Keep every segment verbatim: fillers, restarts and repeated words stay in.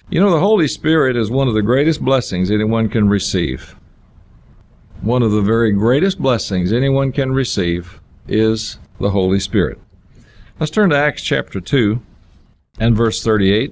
You know, the Holy Spirit is one of the greatest blessings anyone can receive. One of the very greatest blessings anyone can receive is the Holy Spirit. Let's turn to Acts chapter two and verse thirty-eight.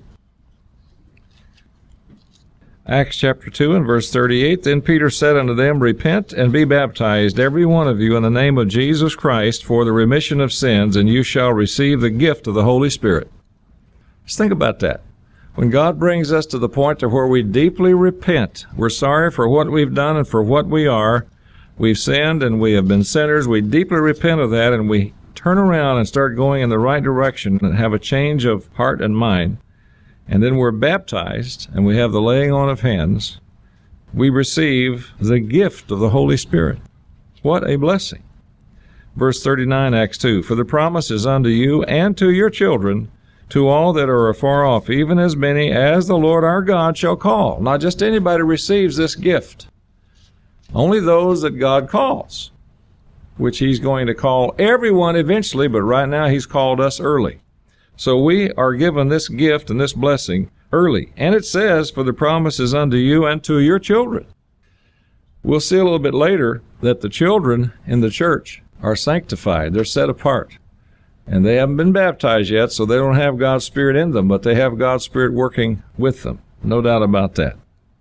Acts chapter two and verse thirty-eight, Then Peter said unto them, Repent and be baptized, every one of you, in the name of Jesus Christ, for the remission of sins, and you shall receive the gift of the Holy Spirit. Just think about that. When God brings us to the point to where we deeply repent, we're sorry for what we've done and for what we are. We've sinned and we have been sinners. We deeply repent of that, and we turn around and start going in the right direction and have a change of heart and mind. And then we're baptized, and we have the laying on of hands. We receive the gift of the Holy Spirit. What a blessing. Verse thirty-nine, Acts two, For the promise is unto you and to your children, to all that are afar off, even as many as the Lord our God shall call. Not just anybody receives this gift. Only those that God calls, which he's going to call everyone eventually, but right now he's called us early. So we are given this gift and this blessing early. And it says, For the promise is unto you and to your children. We'll see a little bit later that the children in the church are sanctified. They're set apart. And they haven't been baptized yet, so they don't have God's Spirit in them, but they have God's Spirit working with them. No doubt about that.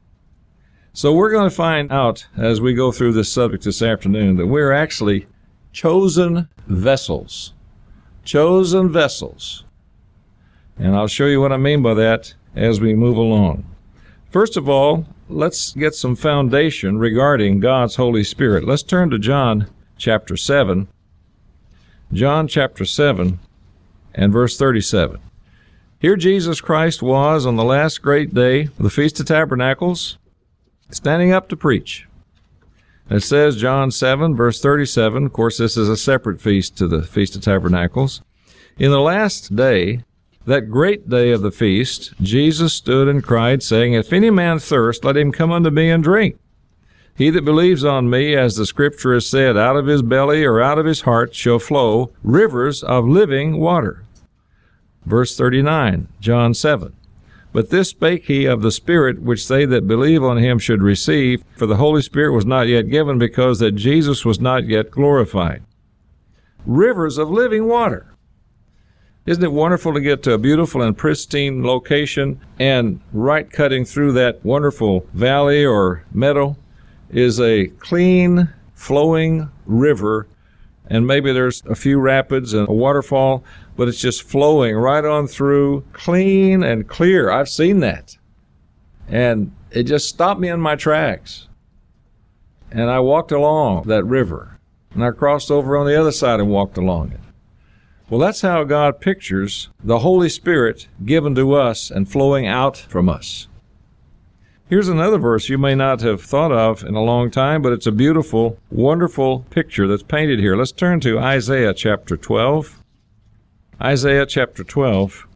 So we're going to find out as we go through this subject this afternoon that we're actually chosen vessels. Chosen vessels. And I'll show you what I mean by that as we move along. First of all, let's get some foundation regarding God's Holy Spirit. Let's turn to John chapter seven. John chapter seven and verse thirty-seven. Here Jesus Christ was on the last great day of the Feast of Tabernacles, standing up to preach. It says, John seven, verse thirty-seven, of course this is a separate feast to the Feast of Tabernacles. In the last day, that great day of the feast, Jesus stood and cried, saying, If any man thirst, let him come unto me and drink. He that believes on me, as the Scripture has said, out of his belly or out of his heart shall flow rivers of living water. Verse thirty-nine, John seven. But this spake he of the Spirit, which they that believe on him should receive, for the Holy Spirit was not yet given, because that Jesus was not yet glorified. Rivers of living water. Isn't it wonderful to get to a beautiful and pristine location, and right cutting through that wonderful valley or meadow is a clean, flowing river, and maybe there's a few rapids and a waterfall, but it's just flowing right on through, clean and clear. I've seen that. And it just stopped me in my tracks. And I walked along that river, and I crossed over on the other side and walked along it. Well, that's how God pictures the Holy Spirit given to us and flowing out from us. Here's another verse you may not have thought of in a long time, but it's a beautiful, wonderful picture that's painted here. Let's turn to Isaiah chapter twelve. Isaiah chapter twelve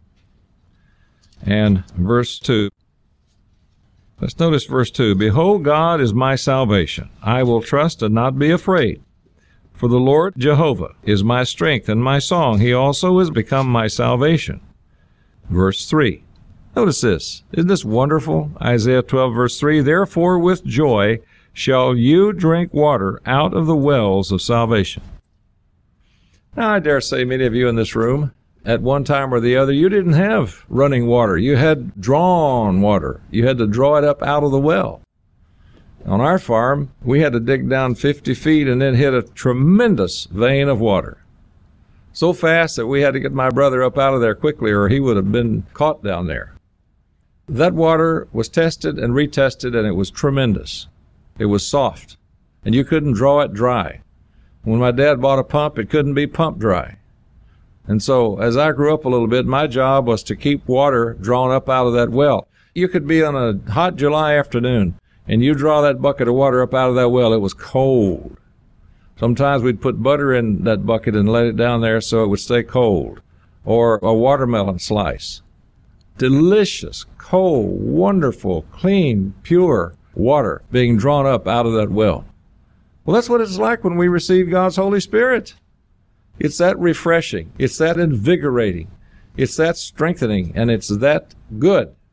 and verse two. Let's notice verse two. Behold, God is my salvation. I will trust and not be afraid. For the Lord Jehovah is my strength and my song. He also is become my salvation. Verse three. Notice this. Isn't this wonderful? Isaiah twelve, verse three. Therefore with joy shall you drink water out of the wells of salvation. Now, I dare say many of you in this room, at one time or the other, you didn't have running water. You had drawn water. You had to draw it up out of the well. On our farm, we had to dig down fifty feet and then hit a tremendous vein of water. So fast that we had to get my brother up out of there quickly, or he would have been caught down there. That water was tested and retested, and it was tremendous. It was soft, and you couldn't draw it dry. When my dad bought a pump, it couldn't be pumped dry. And so, as I grew up a little bit, my job was to keep water drawn up out of that well. You could be on a hot July afternoon, and you draw that bucket of water up out of that well, it was cold. Sometimes we'd put butter in that bucket and let it down there so it would stay cold. Or a watermelon slice. Delicious, cold, wonderful, clean, pure water being drawn up out of that well. Well, that's what it's like when we receive God's Holy Spirit. It's that refreshing. It's that invigorating. It's that strengthening, and it's that good.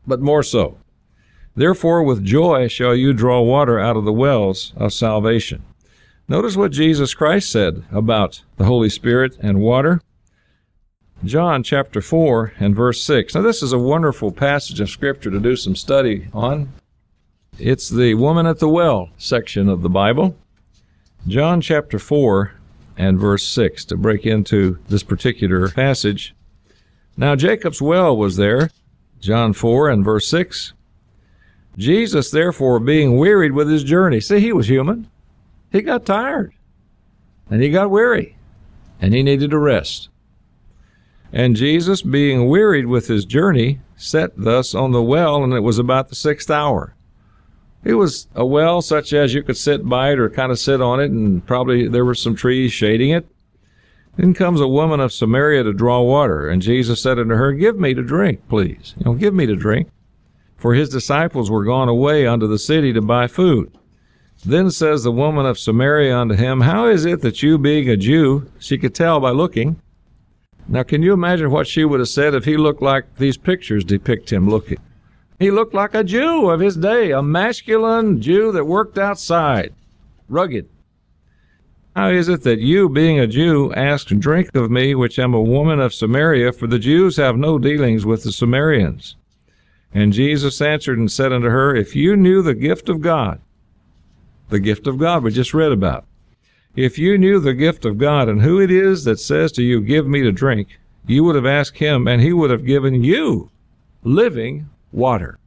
but more so. Therefore, with joy shall you draw water out of the wells of salvation. Notice what Jesus Christ said about the Holy Spirit and water. John chapter four and verse six. Now, this is a wonderful passage of Scripture to do some study on. It's the woman at the well section of the Bible. John chapter four and verse six, to break into this particular passage. Now, Jacob's well was there, John four and verse six. Jesus, therefore, being wearied with his journey. See, he was human. He got tired, and he got weary, and he needed to rest. And Jesus, being wearied with his journey, sat thus on the well, and it was about the sixth hour. It was a well such as you could sit by it or kind of sit on it, and probably there were some trees shading it. Then comes a woman of Samaria to draw water, and Jesus said unto her, Give me to drink, please. You know, give me to drink. For his disciples were gone away unto the city to buy food. Then says the woman of Samaria unto him, How is it that you, being a Jew, she could tell by looking? Now, can you imagine what she would have said if he looked like these pictures depict him looking? He looked like a Jew of his day, a masculine Jew that worked outside, rugged. How is it that you, being a Jew, ask drink of me, which am a woman of Samaria? For the Jews have no dealings with the Samaritans. And Jesus answered and said unto her, If you knew the gift of God, the gift of God we just read about, if you knew the gift of God and who it is that says to you, Give me to drink, you would have asked him, and he would have given you living water.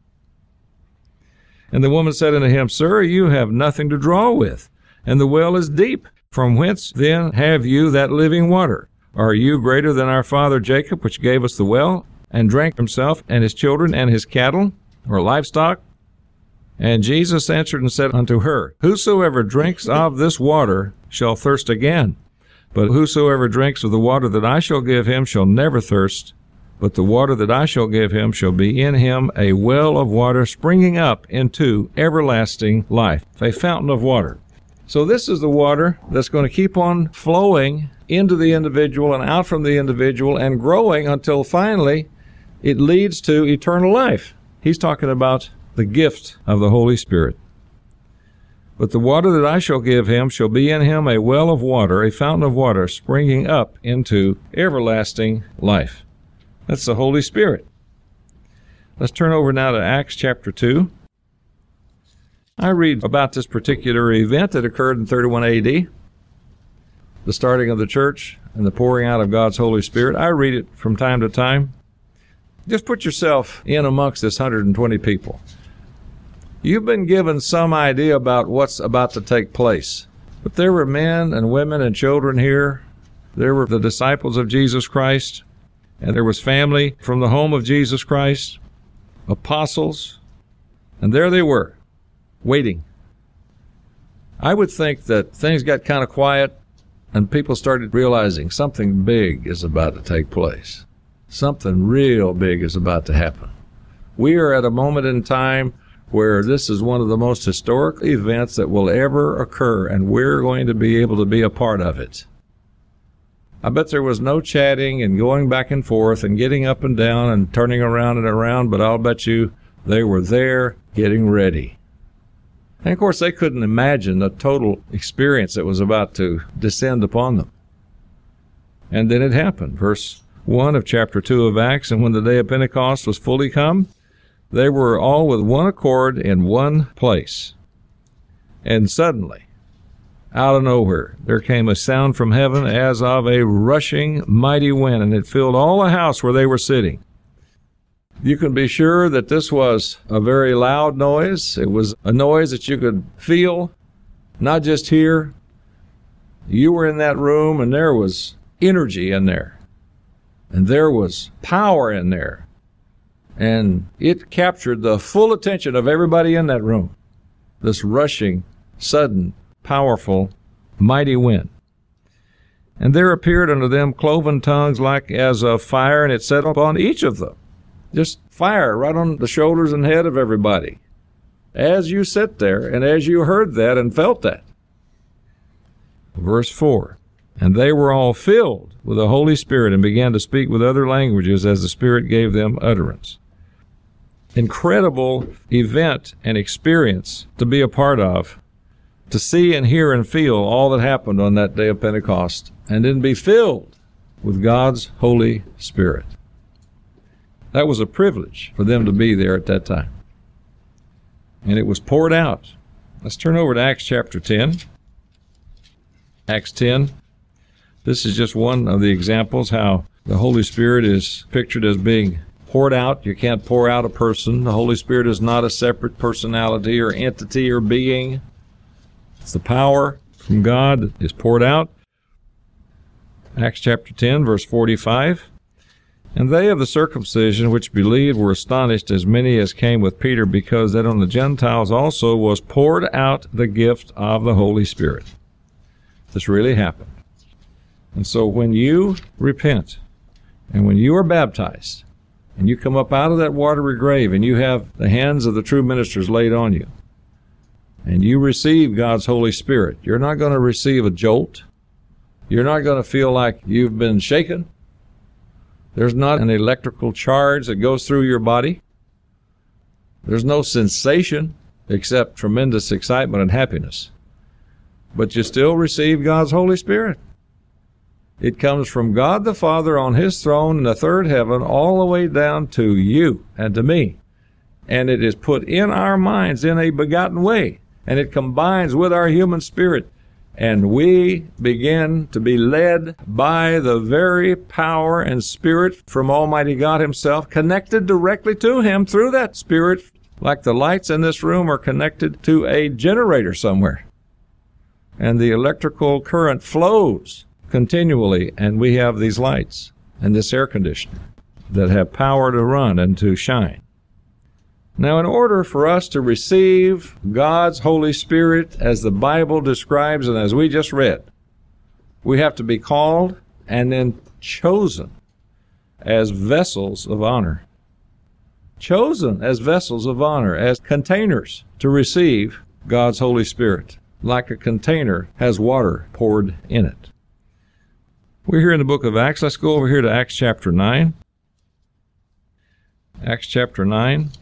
And the woman said unto him, Sir, you have nothing to draw with, and the well is deep. From whence then have you that living water? Are you greater than our father Jacob, which gave us the well, and drank himself and his children and his cattle, or livestock? And Jesus answered and said unto her, Whosoever drinks of this water shall thirst again. But whosoever drinks of the water that I shall give him shall never thirst. But the water that I shall give him shall be in him a well of water springing up into everlasting life, a fountain of water. So this is the water that's going to keep on flowing into the individual and out from the individual and growing until finally it leads to eternal life. He's talking about the gift of the Holy Spirit. But the water that I shall give him shall be in him a well of water, a fountain of water, springing up into everlasting life. That's the Holy Spirit. Let's turn over now to Acts chapter two. I read about this particular event that occurred in thirty-one A D, the starting of the church and the pouring out of God's Holy Spirit. I read it from time to time. Just put yourself in amongst this one hundred twenty people. You've been given some idea about what's about to take place. But there were men and women and children here. There were the disciples of Jesus Christ. And there was family from the home of Jesus Christ, apostles. And there they were, waiting. I would think that things got kind of quiet and people started realizing something big is about to take place. Something real big is about to happen. We are at a moment in time where this is one of the most historic events that will ever occur, and we're going to be able to be a part of it. I bet there was no chatting and going back and forth and getting up and down and turning around and around, but I'll bet you they were there getting ready. And of course, they couldn't imagine the total experience that was about to descend upon them. And then it happened. Verse one of chapter two of Acts, and when the day of Pentecost was fully come, they were all with one accord in one place. And suddenly, out of nowhere, there came a sound from heaven as of a rushing mighty wind, and it filled all the house where they were sitting. You can be sure that this was a very loud noise. It was a noise that you could feel, not just hear. You were in that room, and there was energy in there. And there was power in there. And it captured the full attention of everybody in that room. This rushing, sudden, powerful, mighty wind. And there appeared unto them cloven tongues like as of fire, and it set upon each of them. Just fire right on the shoulders and head of everybody. As you sat there, and as you heard that and felt that. Verse four. And they were all filled with the Holy Spirit and began to speak with other languages as the Spirit gave them utterance. incredible event and experience to be a part of, to see and hear and feel all that happened on that day of Pentecost, and then be filled with God's Holy Spirit. That was a privilege for them to be there at that time. And it was poured out. Let's turn over to Acts chapter ten. Acts ten. This is just one of the examples how the Holy Spirit is pictured as being poured out. You can't pour out a person. The Holy Spirit is not a separate personality or entity or being. It's the power from God that is poured out. Acts chapter ten, verse forty-five. And they of the circumcision which believed were astonished, as many as came with Peter, because that on the Gentiles also was poured out the gift of the Holy Spirit. This really happened. And so when you repent, and when you are baptized, and you come up out of that watery grave, and you have the hands of the true ministers laid on you, and you receive God's Holy Spirit, you're not going to receive a jolt. You're not going to feel like you've been shaken. There's not an electrical charge that goes through your body. There's no sensation except tremendous excitement and happiness. But you still receive God's Holy Spirit. It comes from God the Father on His throne in the third heaven all the way down to you and to me. And it is put in our minds in a begotten way. And it combines with our human spirit. And we begin to be led by the very power and Spirit from Almighty God Himself, connected directly to Him through that Spirit, like the lights in this room are connected to a generator somewhere. And the electrical current flows continually, and we have these lights and this air conditioner that have power to run and to shine. Now, in order for us to receive God's Holy Spirit as the Bible describes and as we just read, we have to be called and then chosen as vessels of honor. Chosen as vessels of honor, as containers to receive God's Holy Spirit, like a container has water poured in it. We're here in the book of Acts. Let's go over here to Acts chapter nine. Acts chapter nine.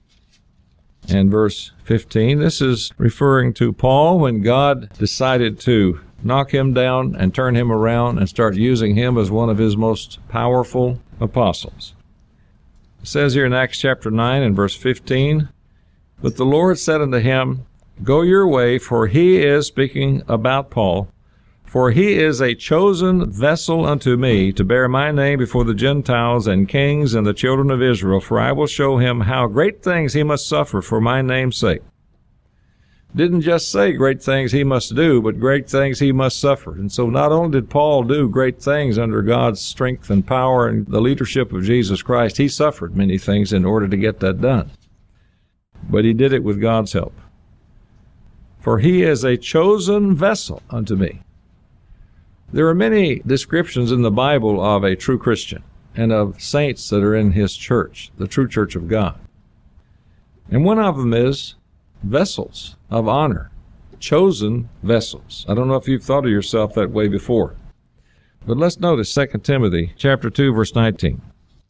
And verse fifteen, this is referring to Paul when God decided to knock him down and turn him around and start using him as one of His most powerful apostles. It says here in Acts chapter nine and verse fifteen, But the Lord said unto him, Go your way, for he is, speaking about Paul, for he is a chosen vessel unto me to bear my name before the Gentiles and kings and the children of Israel, for I will show him how great things he must suffer for my name's sake. Didn't just say great things he must do, but great things he must suffer. And so not only did Paul do great things under God's strength and power and the leadership of Jesus Christ, he suffered many things in order to get that done. But he did it with God's help. For he is a chosen vessel unto me. There are many descriptions in the Bible of a true Christian and of saints that are in His church, the true church of God. And one of them is vessels of honor, chosen vessels. I don't know if you've thought of yourself that way before. But let's notice Second Timothy chapter two, verse nineteen.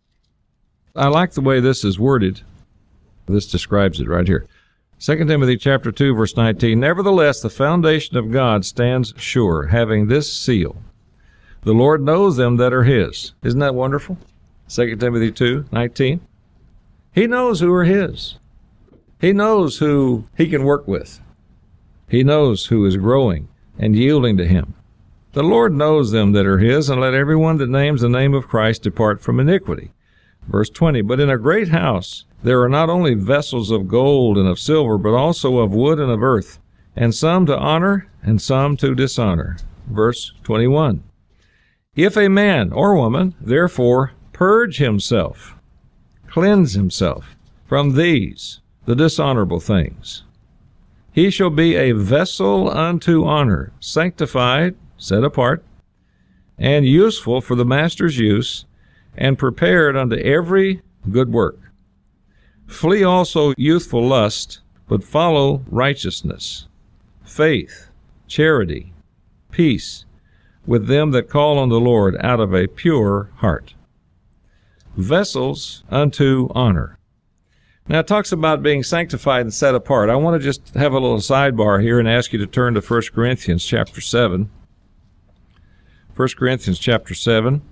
I like the way this is worded. This describes it right here. Second Timothy chapter two, verse nineteen, Nevertheless, the foundation of God stands sure, having this seal. The Lord knows them that are His. Isn't that wonderful? Second Timothy two, nineteen. He knows who are His. He knows who He can work with. He knows who is growing and yielding to Him. The Lord knows them that are His, and let everyone that names the name of Christ depart from iniquity. Verse twenty, But in a great house there are not only vessels of gold and of silver, but also of wood and of earth, and some to honor and some to dishonor. Verse twenty-one, If a man or woman therefore purge himself, cleanse himself from these, the dishonorable things, he shall be a vessel unto honor, sanctified, set apart, and useful for the master's use, and prepared unto every good work. Flee also youthful lust, but follow righteousness, faith, charity, peace, with them that call on the Lord out of a pure heart. Vessels unto honor. Now, it talks about being sanctified and set apart. I want to just have a little sidebar here and ask you to turn to First Corinthians chapter seven. First Corinthians chapter seven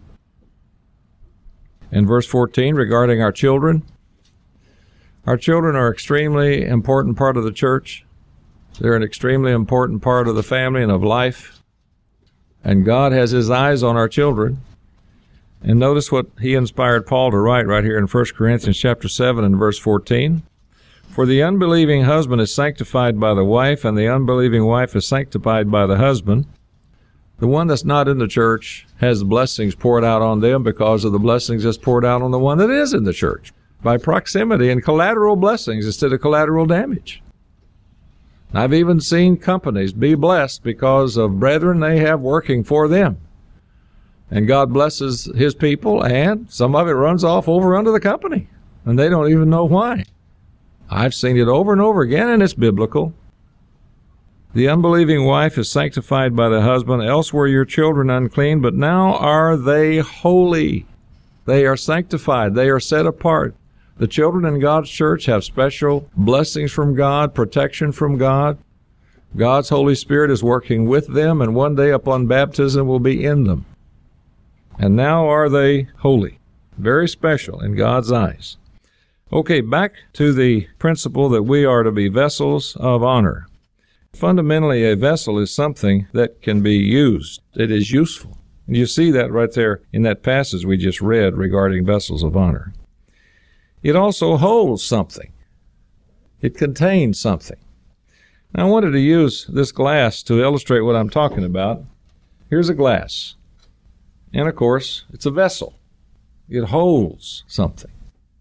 and verse fourteen regarding our children. Our children are an extremely important part of the church. They're an extremely important part of the family and of life. And God has his eyes on our children. And notice what he inspired Paul to write right here in First Corinthians chapter seven and verse fourteen. For the unbelieving husband is sanctified by the wife, and the unbelieving wife is sanctified by the husband. The one that's not in the church has blessings poured out on them because of the blessings that's poured out on the one that is in the church, by proximity and collateral blessings instead of collateral damage. I've even seen companies be blessed because of brethren they have working for them. And God blesses his people, and some of it runs off over under the company, and they don't even know why. I've seen it over and over again, and it's biblical. The unbelieving wife is sanctified by the husband, else were your children unclean, but now are they holy. They are sanctified. They are set apart. The children in God's church have special blessings from God, protection from God. God's Holy Spirit is working with them, and one day upon baptism will be in them. And now are they holy, very special in God's eyes. Okay, back to the principle that we are to be vessels of honor. Fundamentally, a vessel is something that can be used. It is useful. And you see that right there in that passage we just read regarding vessels of honor. It also holds something. It contains something. Now, I wanted to use this glass to illustrate what I'm talking about. Here's a glass. And, of course, it's a vessel. It holds something.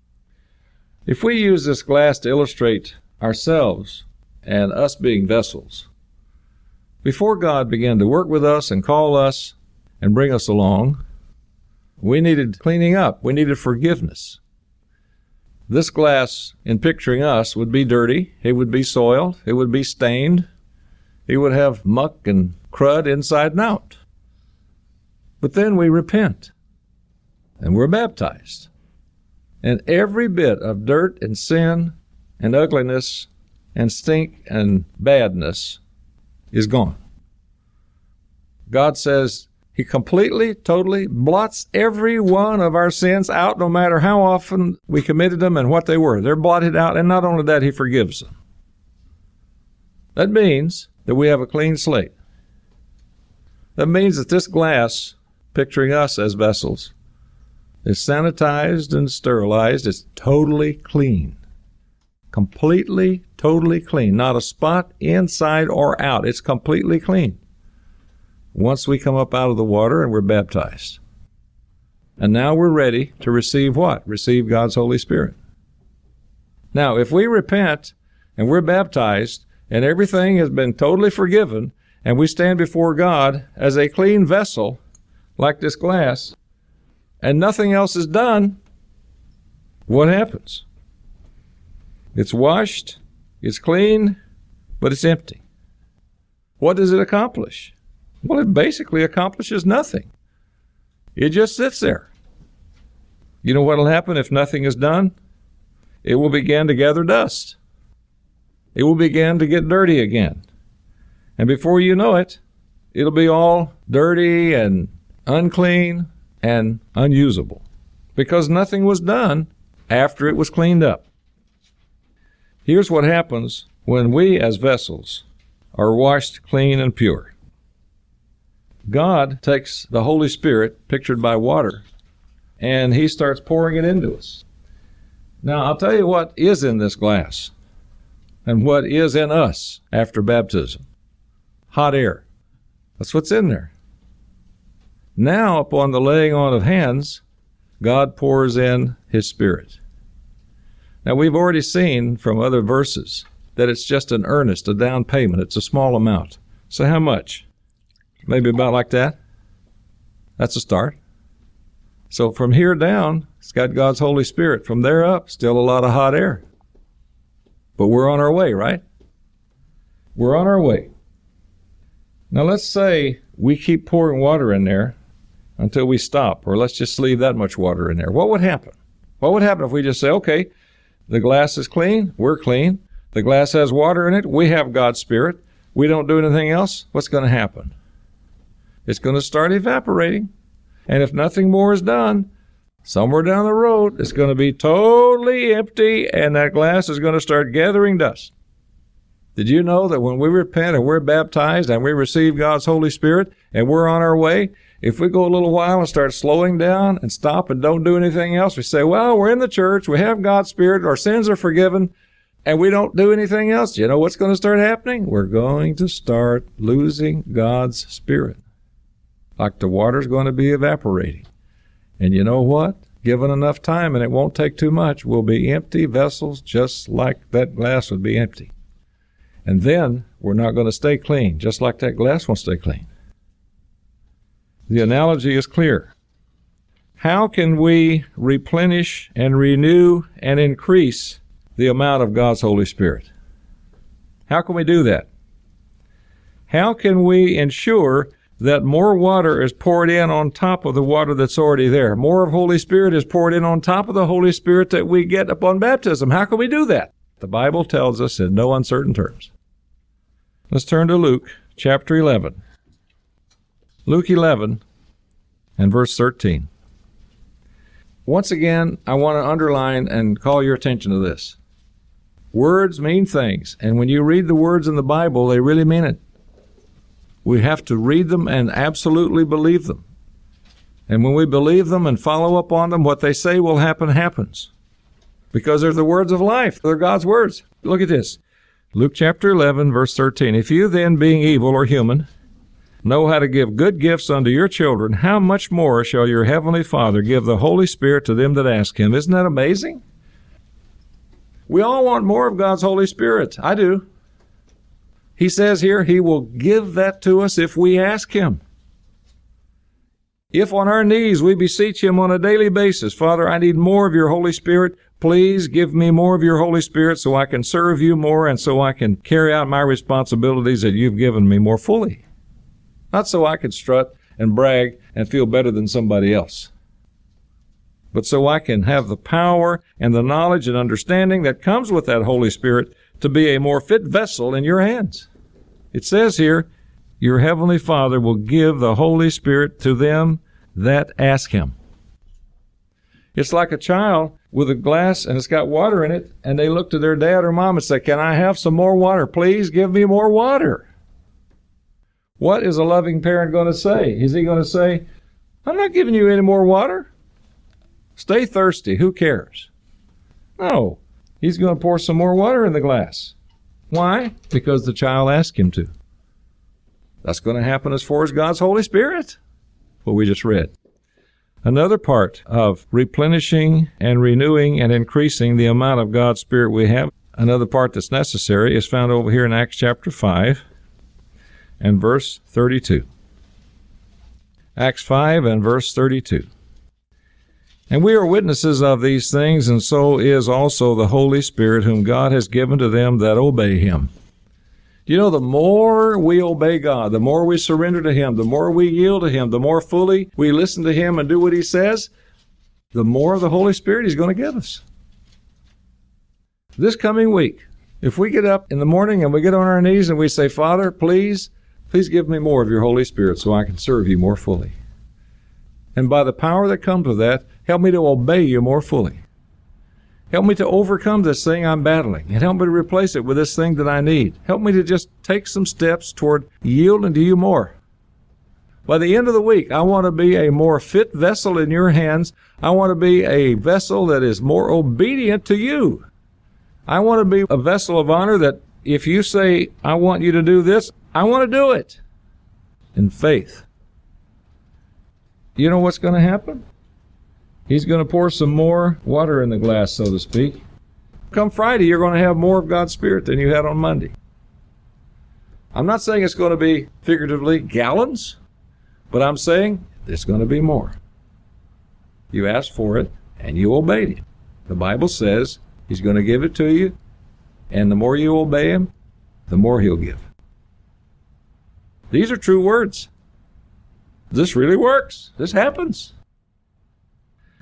If we use this glass to illustrate ourselves and us being vessels, before God began to work with us and call us and bring us along, we needed cleaning up. We needed forgiveness. This glass, in picturing us, would be dirty. It would be soiled. It would be stained. It would have muck and crud inside and out. But then we repent, and we're baptized. And every bit of dirt and sin and ugliness and stink and badness is gone. God says he completely, totally blots every one of our sins out, no matter how often we committed them and what they were. They're blotted out, and not only that, he forgives them. That means that we have a clean slate. That means that this glass, picturing us as vessels, is sanitized and sterilized. It's totally clean. Completely, totally clean. Not a spot inside or out. It's completely clean. Once we come up out of the water and we're baptized. And now we're ready to receive what? Receive God's Holy Spirit. Now, if we repent and we're baptized and everything has been totally forgiven and we stand before God as a clean vessel, like this glass, and nothing else is done, what happens? It's washed, it's clean, but it's empty. What does it accomplish? Well, it basically accomplishes nothing. It just sits there. You know what will happen if nothing is done? It will begin to gather dust. It will begin to get dirty again. And before you know it, it'll be all dirty and unclean and unusable, because nothing was done after it was cleaned up. Here's what happens when we as vessels are washed clean and pure. God takes the Holy Spirit, pictured by water, and he starts pouring it into us. Now, I'll tell you what is in this glass and what is in us after baptism. Hot air. That's what's in there. Now, upon the laying on of hands, God pours in his Spirit. Now, we've already seen from other verses that it's just an earnest, a down payment. It's a small amount. So how much? Maybe about like that? That's a start. So from here down, it's got God's Holy Spirit. From there up, still a lot of hot air. But we're on our way, right? We're on our way. Now let's say we keep pouring water in there until we stop, or let's just leave that much water in there. What would happen? What would happen if we just say, okay, The glass is clean. We're clean. The glass has water in it. We have God's Spirit. We don't do anything else. What's going to happen? It's going to start evaporating. And if nothing more is done, somewhere down the road, it's going to be totally empty, and that glass is going to start gathering dust. Did you know that when we repent and we're baptized and we receive God's Holy Spirit and we're on our way, if we go a little while and start slowing down and stop and don't do anything else, we say, well, we're in the church, we have God's Spirit, our sins are forgiven, and we don't do anything else. You know what's going to start happening? We're going to start losing God's Spirit. Like the water's going to be evaporating. And you know what? Given enough time, and it won't take too much, we'll be empty vessels just like that glass would be empty. And then we're not going to stay clean, just like that glass won't stay clean. The analogy is clear. How can we replenish and renew and increase the amount of God's Holy Spirit? How can we do that? How can we ensure that more water is poured in on top of the water that's already there? More of Holy Spirit is poured in on top of the Holy Spirit that we get upon baptism. How can we do that? The Bible tells us in no uncertain terms. Let's turn to Luke chapter eleven. Luke eleven and verse thirteen. Once again, I want to underline and call your attention to this. Words mean things, and when you read the words in the Bible, they really mean it. We have to read them and absolutely believe them. And when we believe them and follow up on them, what they say will happen happens. Because they're the words of life. They're God's words. Look at this. Luke chapter eleven, verse thirteen. If you then, being evil or human, know how to give good gifts unto your children, how much more shall your heavenly Father give the Holy Spirit to them that ask him? Isn't that amazing? We all want more of God's Holy Spirit. I do. He says here he will give that to us if we ask him. If on our knees we beseech him on a daily basis, Father, I need more of your Holy Spirit. Please give me more of your Holy Spirit so I can serve you more and so I can carry out my responsibilities that you've given me more fully. Not so I can strut and brag and feel better than somebody else, but so I can have the power and the knowledge and understanding that comes with that Holy Spirit to be a more fit vessel in your hands. It says here, your heavenly Father will give the Holy Spirit to them that ask him. It's like a child with a glass and it's got water in it, and they look to their dad or mom and say, can I have some more water? Please give me more water. What is a loving parent going to say? Is he going to say, I'm not giving you any more water? Stay thirsty. Who cares? No. He's going to pour some more water in the glass. Why? Because the child asked him to. That's going to happen as far as God's Holy Spirit, what we just read. Another part of replenishing and renewing and increasing the amount of God's Spirit we have, another part that's necessary, is found over here in Acts chapter five and verse thirty-two. Acts five and verse thirty-two. And we are witnesses of these things, and so is also the Holy Spirit, whom God has given to them that obey him. You know, the more we obey God, the more we surrender to him, the more we yield to him, the more fully we listen to him and do what he says, the more of the Holy Spirit he's going to give us. This coming week, if we get up in the morning and we get on our knees and we say, Father, please, please give me more of your Holy Spirit so I can serve you more fully. And by the power that comes with that, help me to obey you more fully. Help me to overcome this thing I'm battling, and help me to replace it with this thing that I need. Help me to just take some steps toward yielding to you more. By the end of the week, I want to be a more fit vessel in your hands. I want to be a vessel that is more obedient to you. I want to be a vessel of honor that if you say, I want you to do this, I want to do it in faith. You know what's going to happen? He's going to pour some more water in the glass, so to speak. Come Friday, you're going to have more of God's Spirit than you had on Monday. I'm not saying it's going to be, figuratively, gallons, but I'm saying it's going to be more. You asked for it, and you obeyed him. The Bible says he's going to give it to you, and the more you obey him, the more he'll give. These are true words. This really works. This happens.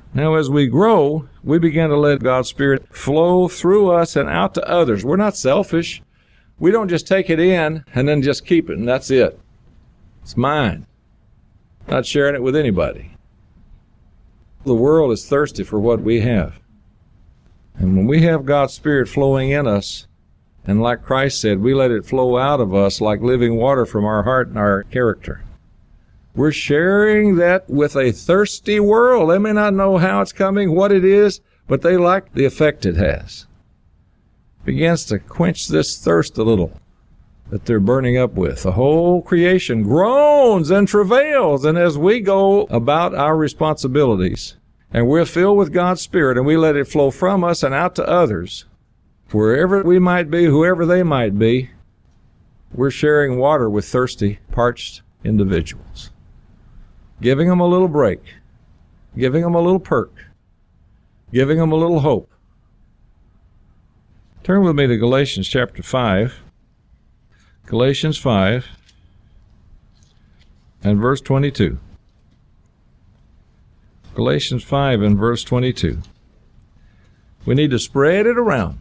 Now, as we grow, we begin to let God's Spirit flow through us and out to others. We're not selfish. We don't just take it in and then just keep it, and that's it. It's mine. Not sharing it with anybody. The world is thirsty for what we have. And when we have God's Spirit flowing in us, and like Christ said, we let it flow out of us like living water from our heart and our character. We're sharing that with a thirsty world. They may not know how it's coming, what it is, but they like the effect it has. It begins to quench this thirst a little that they're burning up with. The whole creation groans and travails, and as we go about our responsibilities, and we're filled with God's Spirit, and we let it flow from us and out to others, wherever we might be, whoever they might be, we're sharing water with thirsty, parched individuals. Giving them a little break, giving them a little perk, giving them a little hope. Turn with me to Galatians chapter five. Galatians five and verse twenty-two. Galatians five and verse twenty-two. We need to spread it around.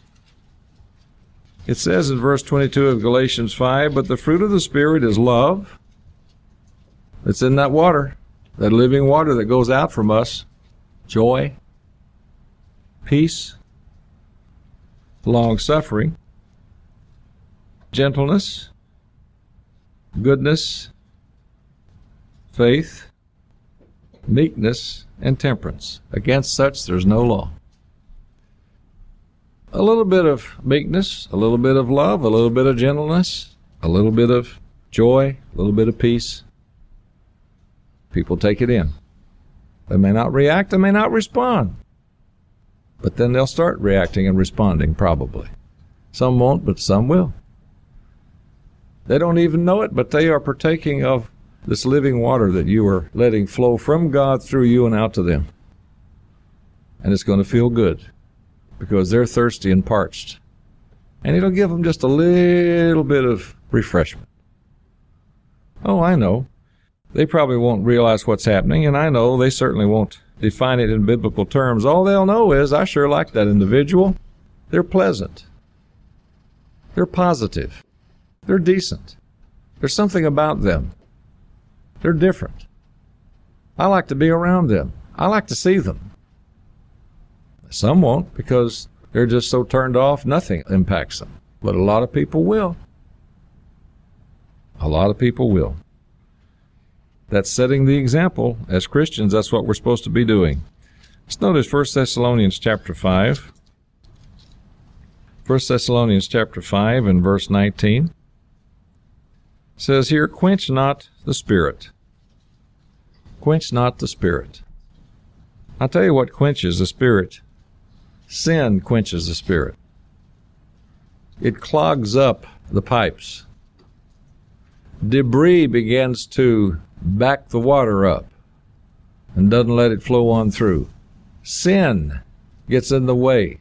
It says in verse twenty-two of Galatians five, but the fruit of the Spirit is love. It's in that water, that living water that goes out from us. Joy, peace, long-suffering, gentleness, goodness, faith, meekness, and temperance. Against such there's no law. A little bit of meekness, a little bit of love, a little bit of gentleness, a little bit of joy, a little bit of peace. People take it in. They may not react, they may not respond. But then they'll start reacting and responding, probably. Some won't, but some will. They don't even know it, but they are partaking of this living water that you are letting flow from God through you and out to them. And it's going to feel good because they're thirsty and parched. And it'll give them just a little bit of refreshment. Oh, I know. They probably won't realize what's happening, and I know they certainly won't define it in biblical terms. All they'll know is, I sure like that individual. They're pleasant. They're positive. They're decent. There's something about them. They're different. I like to be around them. I like to see them. Some won't because they're just so turned off, nothing impacts them. But a lot of people will. A lot of people will. That's setting the example. As Christians, that's what we're supposed to be doing. Let's notice First Thessalonians chapter five. First Thessalonians chapter five and verse nineteen. It says here, quench not the Spirit. Quench not the Spirit. I'll tell you what quenches the Spirit. Sin quenches the Spirit. It clogs up the pipes. Debris begins to back the water up and doesn't let it flow on through. Sin gets in the way.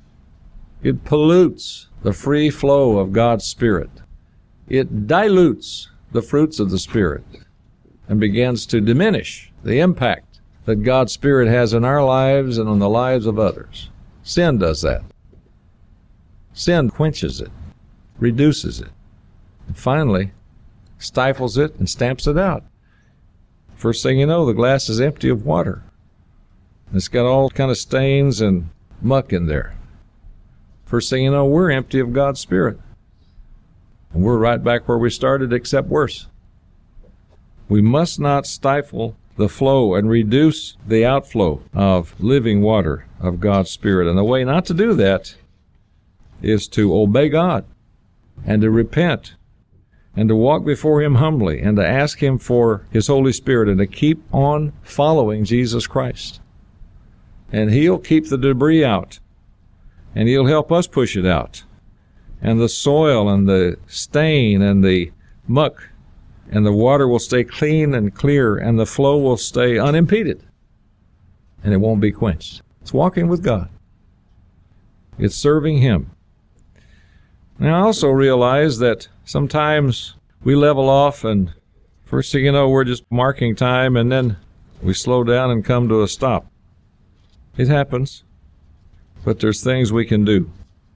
It pollutes the free flow of God's Spirit. It dilutes the fruits of the Spirit and begins to diminish the impact that God's Spirit has in our lives and on the lives of others. Sin does that. Sin quenches it, reduces it, and finally stifles it and stamps it out. First thing you know, the glass is empty of water. It's got all kind of stains and muck in there. First thing you know, we're empty of God's Spirit. And we're right back where we started, except worse. We must not stifle the flow and reduce the outflow of living water of God's Spirit. And the way not to do that is to obey God and to repent and to walk before Him humbly and to ask Him for His Holy Spirit and to keep on following Jesus Christ. And He'll keep the debris out, and He'll help us push it out. And the soil and the stain and the muck and the water will stay clean and clear, and the flow will stay unimpeded, and it won't be quenched. It's walking with God. It's serving Him. And I also realize that sometimes we level off, and first thing you know, we're just marking time, and then we slow down and come to a stop. It happens. But there's things we can do.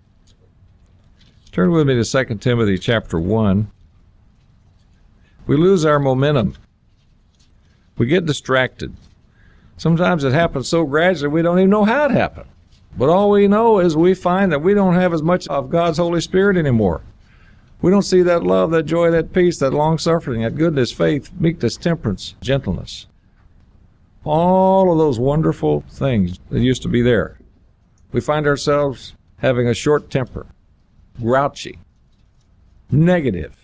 Turn with me to Second Timothy chapter one. We lose our momentum. We get distracted. Sometimes it happens so gradually we don't even know how it happened. But all we know is we find that we don't have as much of God's Holy Spirit anymore. We don't see that love, that joy, that peace, that long-suffering, that goodness, faith, meekness, temperance, gentleness. All of those wonderful things that used to be there. We find ourselves having a short temper, grouchy, negative.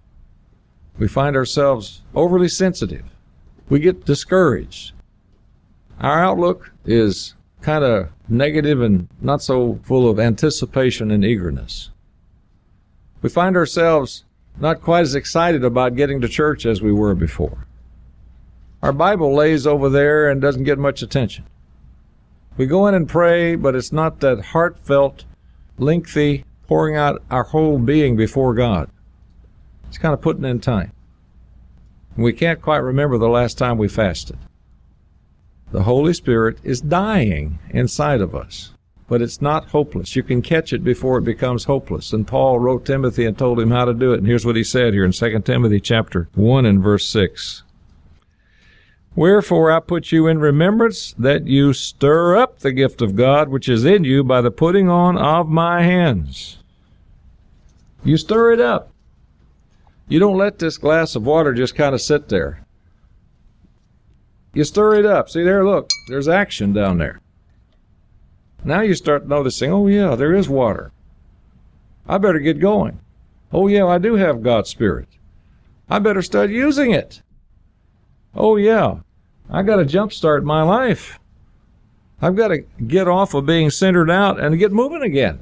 We find ourselves overly sensitive. We get discouraged. Our outlook is kind of negative and not so full of anticipation and eagerness. We find ourselves not quite as excited about getting to church as we were before. Our Bible lays over there and doesn't get much attention. We go in and pray, but it's not that heartfelt, lengthy, pouring out our whole being before God. It's kind of putting in time. And we can't quite remember the last time we fasted. The Holy Spirit is dying inside of us, but it's not hopeless. You can catch it before it becomes hopeless. And Paul wrote Timothy and told him how to do it. And here's what he said here in Second Timothy chapter one and verse six. Wherefore I put you in remembrance that you stir up the gift of God which is in you by the putting on of my hands. You stir it up. You don't let this glass of water just kind of sit there. You stir it up. See there, look, there's action down there. Now you start noticing, oh yeah, there is water. I better get going. Oh yeah, I do have God's Spirit. I better start using it. Oh yeah, I got to jumpstart my life. I've got to get off of being centered out and get moving again.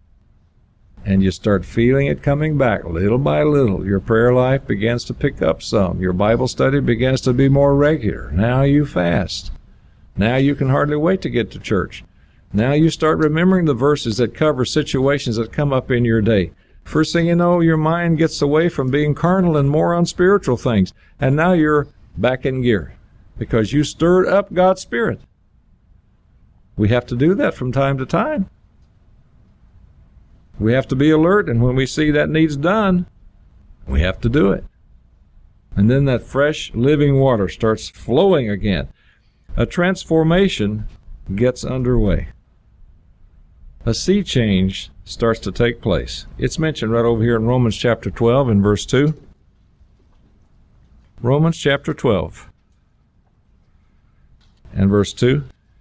And you start feeling it coming back little by little. Your prayer life begins to pick up some. Your Bible study begins to be more regular. Now you fast. Now you can hardly wait to get to church. Now you start remembering the verses that cover situations that come up in your day. First thing you know, your mind gets away from being carnal and more on spiritual things. And now you're back in gear because you stirred up God's Spirit. We have to do that from time to time. We have to be alert, and when we see that needs done, we have to do it. And then that fresh, living water starts flowing again. A transformation gets underway. A sea change starts to take place. It's mentioned right over here in Romans chapter twelve and verse two. Romans chapter twelve and verse two.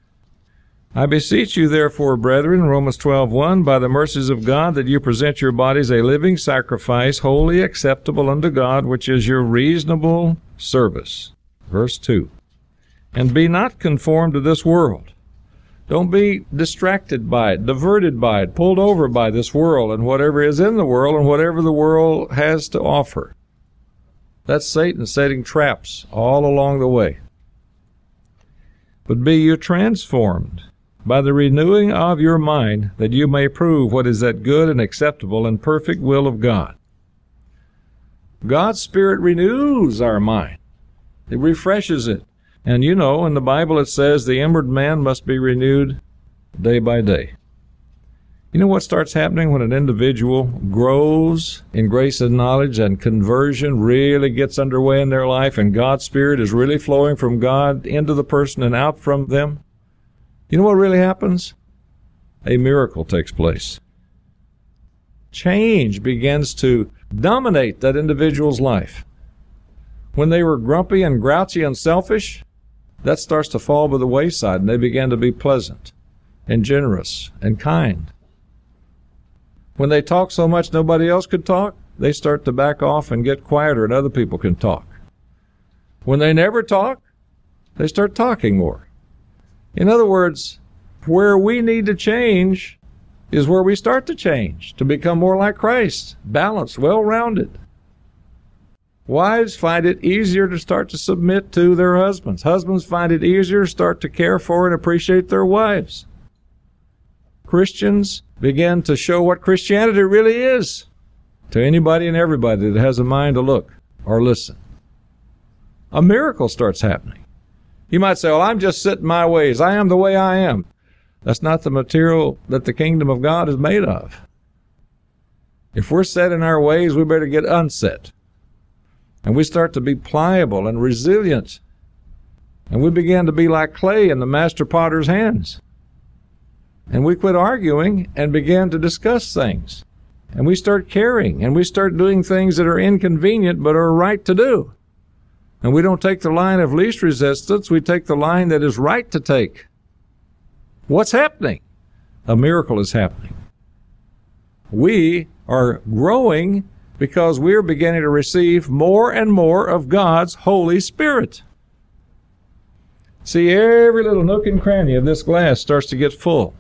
I beseech you, therefore, brethren, Romans twelve one, by the mercies of God, that you present your bodies a living sacrifice, wholly acceptable unto God, which is your reasonable service. Verse two. And be not conformed to this world. Don't be distracted by it, diverted by it, pulled over by this world and whatever is in the world and whatever the world has to offer. That's Satan setting traps all along the way. But be you transformed by the renewing of your mind, that you may prove what is that good and acceptable and perfect will of God. God's Spirit renews our mind. It refreshes it. And you know, in the Bible it says the inward man must be renewed day by day. You know what starts happening when an individual grows in grace and knowledge and conversion really gets underway in their life and God's Spirit is really flowing from God into the person and out from them? You know what really happens? A miracle takes place. Change begins to dominate that individual's life. When they were grumpy and grouchy and selfish, that starts to fall by the wayside, and they begin to be pleasant and generous and kind. When they talk so much nobody else could talk, they start to back off and get quieter and other people can talk. When they never talk, they start talking more. In other words, where we need to change is where we start to change, to become more like Christ, balanced, well-rounded. Wives find it easier to start to submit to their husbands. Husbands find it easier to start to care for and appreciate their wives. Christians begin to show what Christianity really is to anybody and everybody that has a mind to look or listen. A miracle starts happening. You might say, well, I'm just set in my ways. I am the way I am. That's not the material that the kingdom of God is made of. If we're set in our ways, we better get unset. And we start to be pliable and resilient. And we begin to be like clay in the master potter's hands. And we quit arguing and begin to discuss things. And we start caring, and we start doing things that are inconvenient but are right to do. And we don't take the line of least resistance, we take the line that is right to take. What's happening? A miracle is happening. We are growing because we're beginning to receive more and more of God's Holy Spirit. See, every little nook and cranny of this glass starts to get full.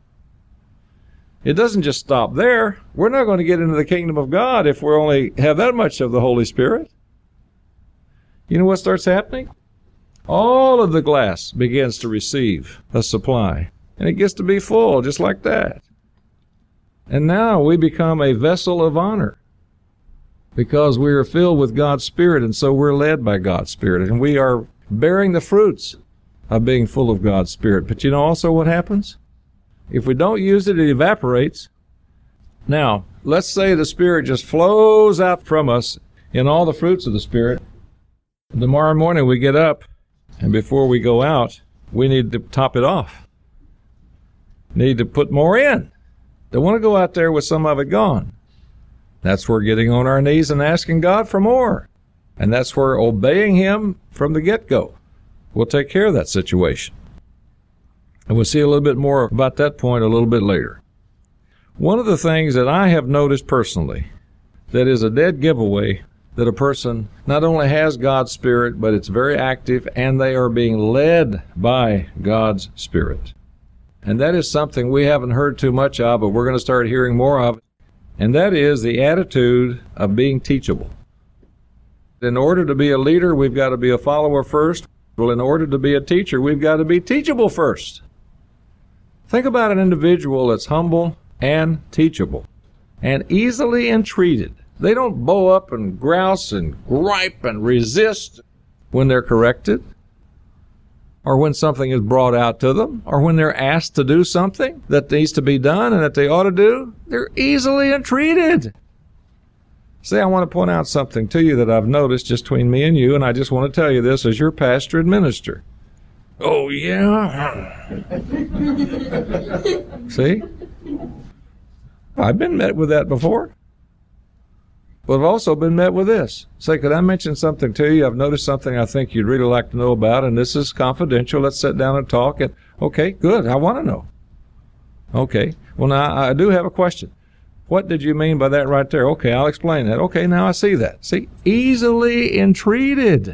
It doesn't just stop there. We're not going to get into the kingdom of God if we only have that much of the Holy Spirit. You know what starts happening? All of the glass begins to receive a supply, and it gets to be full just like that. And now we become a vessel of honor because we are filled with God's Spirit, and so we're led by God's Spirit, and we are bearing the fruits of being full of God's Spirit. But you know also what happens? If we don't use it, it evaporates. Now, let's say the Spirit just flows out from us in all the fruits of the Spirit. Tomorrow morning we get up, and before we go out, we need to top it off. Need to put more in. Don't want to go out there with some of it gone. That's where getting on our knees and asking God for more. And that's where obeying Him from the get-go will take care of that situation. And we'll see a little bit more about that point a little bit later. One of the things that I have noticed personally that is a dead giveaway that a person not only has God's Spirit, but it's very active and they are being led by God's Spirit. And that is something we haven't heard too much of, but we're going to start hearing more of. And that is the attitude of being teachable. In order to be a leader, we've got to be a follower first. Well, in order to be a teacher, we've got to be teachable first. Think about an individual that's humble and teachable and easily entreated. They don't bow up and grouse and gripe and resist when they're corrected or when something is brought out to them or when they're asked to do something that needs to be done and that they ought to do. They're easily entreated. See, I want to point out something to you that I've noticed just between me and you, and I just want to tell you this as your pastor and minister. Oh, yeah? See? I've been met with that before. But I've also been met with this. Say, could I mention something to you? I've noticed something I think you'd really like to know about, and this is confidential. Let's sit down and talk. And okay, good. I want to know. Okay. Well, now, I do have a question. What did you mean by that right there? Okay, I'll explain that. Okay, now I see that. See, easily entreated.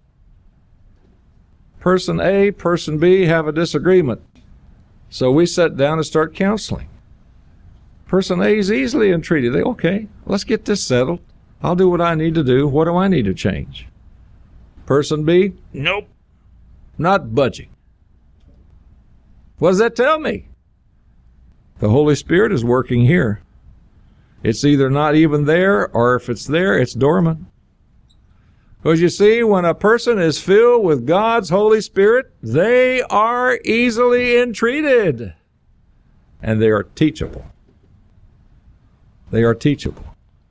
Person A, person B have a disagreement. So we sit down and start counseling. Person A is easily entreated. They, okay, let's get this settled. I'll do what I need to do. What do I need to change? Person B, nope, not budging. What does that tell me? The Holy Spirit is working here. It's either not even there, or if it's there, it's dormant. Because you see, when a person is filled with God's Holy Spirit, they are easily entreated. And they are teachable. They are teachable.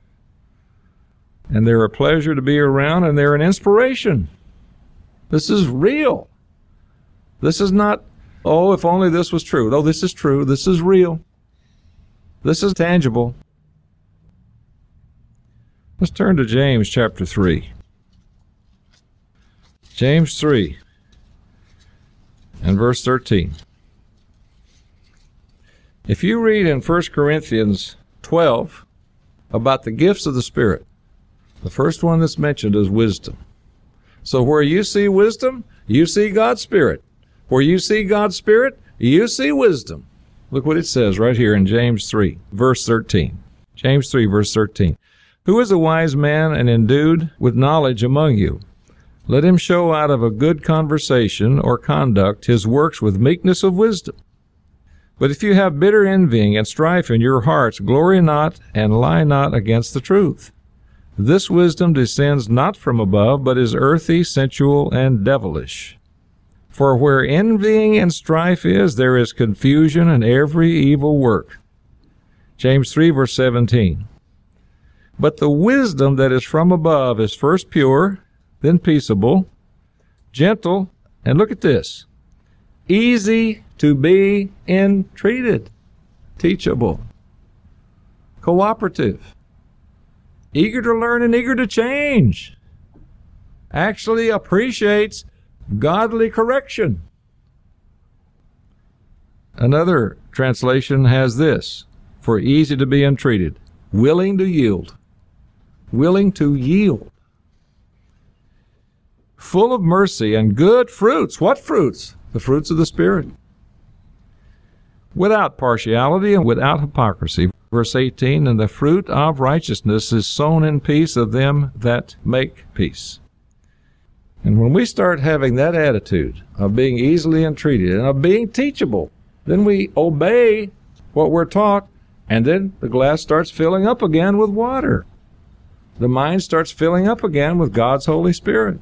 And they're a pleasure to be around, and they're an inspiration. This is real. This is not, oh, if only this was true. No, this is true. This is real. This is tangible. Let's turn to James chapter three. James three and verse thirteen. If you read in First Corinthians twelve about the gifts of the Spirit, the first one that's mentioned is wisdom. So where you see wisdom, you see God's Spirit. Where you see God's Spirit, you see wisdom. Look what it says right here in James three, verse thirteen. James three, verse thirteen. Who is a wise man and endued with knowledge among you? Let him show out of a good conversation or conduct his works with meekness of wisdom. But if you have bitter envying and strife in your hearts, glory not and lie not against the truth. This wisdom descends not from above, but is earthy, sensual, and devilish. For where envying and strife is, there is confusion and every evil work. James three, verse seventeen. But the wisdom that is from above is first pure, then peaceable, gentle, and look at this, easy to be entreated, teachable, cooperative, eager to learn and eager to change, actually appreciates godly correction. Another translation has this, for easy to be entreated, willing to yield, willing to yield, full of mercy and good fruits. What fruits? The fruits of the Spirit. Without partiality and without hypocrisy. Verse eighteen, and the fruit of righteousness is sown in peace of them that make peace. And when we start having that attitude of being easily entreated and of being teachable, then we obey what we're taught, and then the glass starts filling up again with water. The mind starts filling up again with God's Holy Spirit.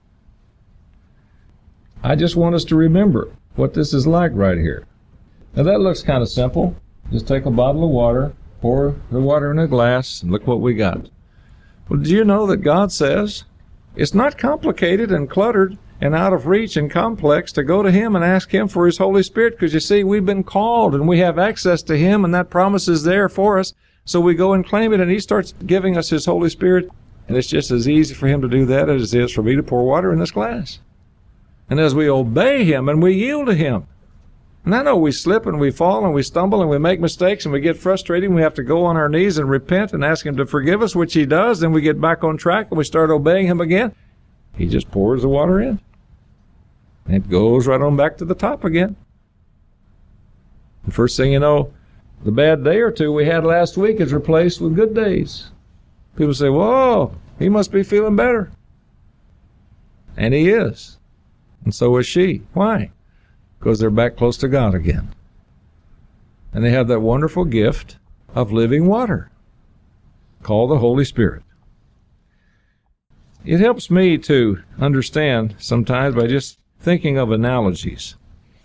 I just want us to remember what this is like right here. Now that looks kind of simple. Just take a bottle of water, pour the water in a glass, and look what we got. Well, do you know that God says it's not complicated and cluttered and out of reach and complex to go to Him and ask Him for His Holy Spirit, because you see, we've been called and we have access to Him, and that promise is there for us. So we go and claim it, and He starts giving us His Holy Spirit, and it's just as easy for Him to do that as it is for me to pour water in this glass. And as we obey Him and we yield to Him, and I know we slip and we fall and we stumble and we make mistakes and we get frustrated and we have to go on our knees and repent and ask Him to forgive us, which He does. Then we get back on track and we start obeying Him again. He just pours the water in. And it goes right on back to the top again. The first thing you know, the bad day or two we had last week is replaced with good days. People say, whoa, he must be feeling better. And he is. And so is she. Why? Because they're back close to God again. And they have that wonderful gift of living water called the Holy Spirit. It helps me to understand sometimes by just thinking of analogies.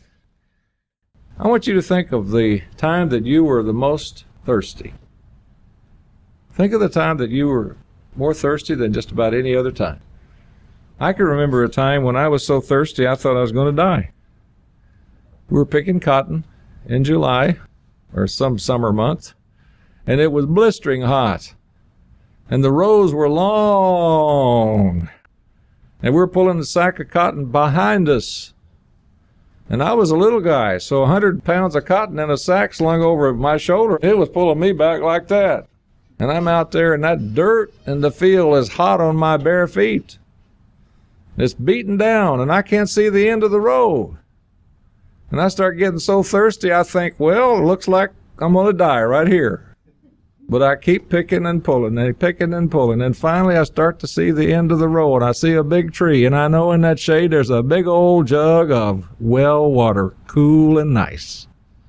I want you to think of the time that you were the most thirsty. Think of the time that you were more thirsty than just about any other time. I can remember a time when I was so thirsty I thought I was going to die. We were picking cotton in July or some summer month, and it was blistering hot. And the rows were long. And we were pulling the sack of cotton behind us. And I was a little guy, so a hundred pounds of cotton in a sack slung over my shoulder, it was pulling me back like that. And I'm out there, and that dirt in the field is hot on my bare feet. It's beaten down, and I can't see the end of the row. And I start getting so thirsty, I think, well, it looks like I'm going to die right here. But I keep picking and pulling and picking and pulling. And finally I start to see the end of the row, and I see a big tree. And I know in that shade there's a big old jug of well water, cool and nice.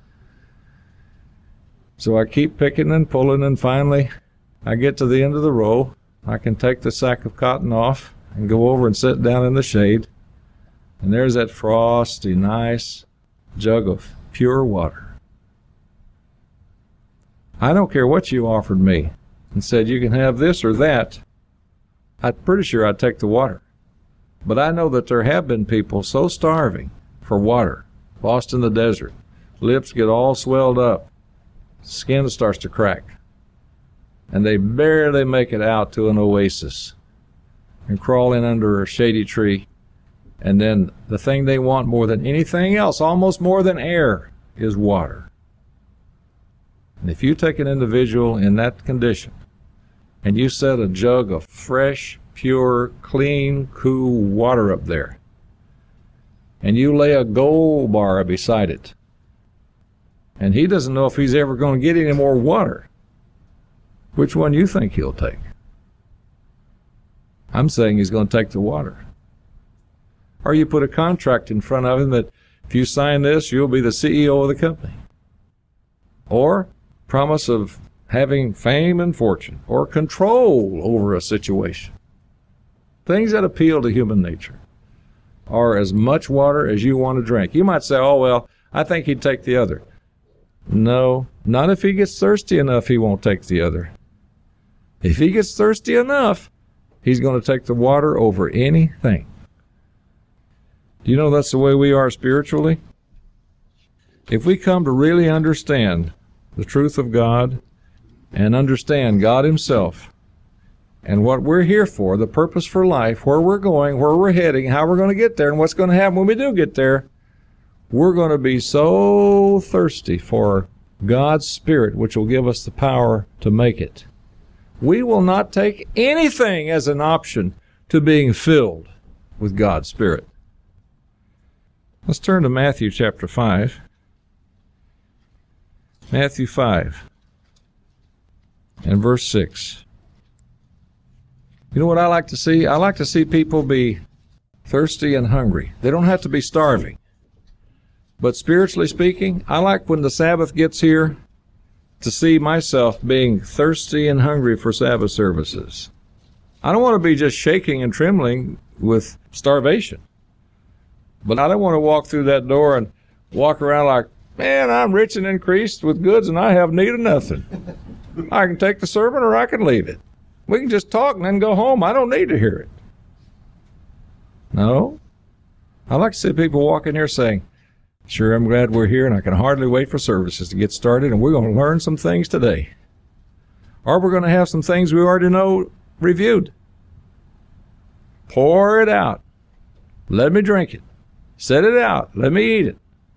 So I keep picking and pulling, and finally I get to the end of the row. I can take the sack of cotton off and go over and sit down in the shade. And there's that frosty, nice jug of pure water. I don't care what you offered me and said you can have this or that. I'm pretty sure I'd take the water. But I know that there have been people so starving for water, lost in the desert, lips get all swelled up, skin starts to crack, and they barely make it out to an oasis and crawl in under a shady tree. And then the thing they want more than anything else, almost more than air, is water. And if you take an individual in that condition and you set a jug of fresh, pure, clean, cool water up there, and you lay a gold bar beside it, and he doesn't know if he's ever going to get any more water, which one do you think he'll take? I'm saying he's going to take the water. Or you put a contract in front of him that if you sign this, you'll be the C E O of the company. Or promise of having fame and fortune or control over a situation. Things that appeal to human nature. or as much water as you want to drink. You might say, oh, well, I think he'd take the other. No, not if he gets thirsty enough, he won't take the other. If he gets thirsty enough, he's going to take the water over anything. Do you know that's the way we are spiritually? If we come to really understand the truth of God and understand God himself and what we're here for, the purpose for life, where we're going, where we're heading, how we're going to get there, and what's going to happen when we do get there, we're going to be so thirsty for God's Spirit, which will give us the power to make it. We will not take anything as an option to being filled with God's Spirit. Let's turn to Matthew chapter five. Matthew five and verse six. You know what I like to see? I like to see people be thirsty and hungry. They don't have to be starving. But spiritually speaking, I like when the Sabbath gets here to see myself being thirsty and hungry for Sabbath services. I don't want to be just shaking and trembling with starvation. But I don't want to walk through that door and walk around like, man, I'm rich and increased with goods and I have need of nothing. I can take the sermon or I can leave it. We can just talk and then go home. I don't need to hear it. No. I like to see people walk in here saying, sure, I'm glad we're here and I can hardly wait for services to get started and we're going to learn some things today. Or we're going to have some things we already know reviewed. Pour it out. Let me drink it. Set it out. Let me eat it.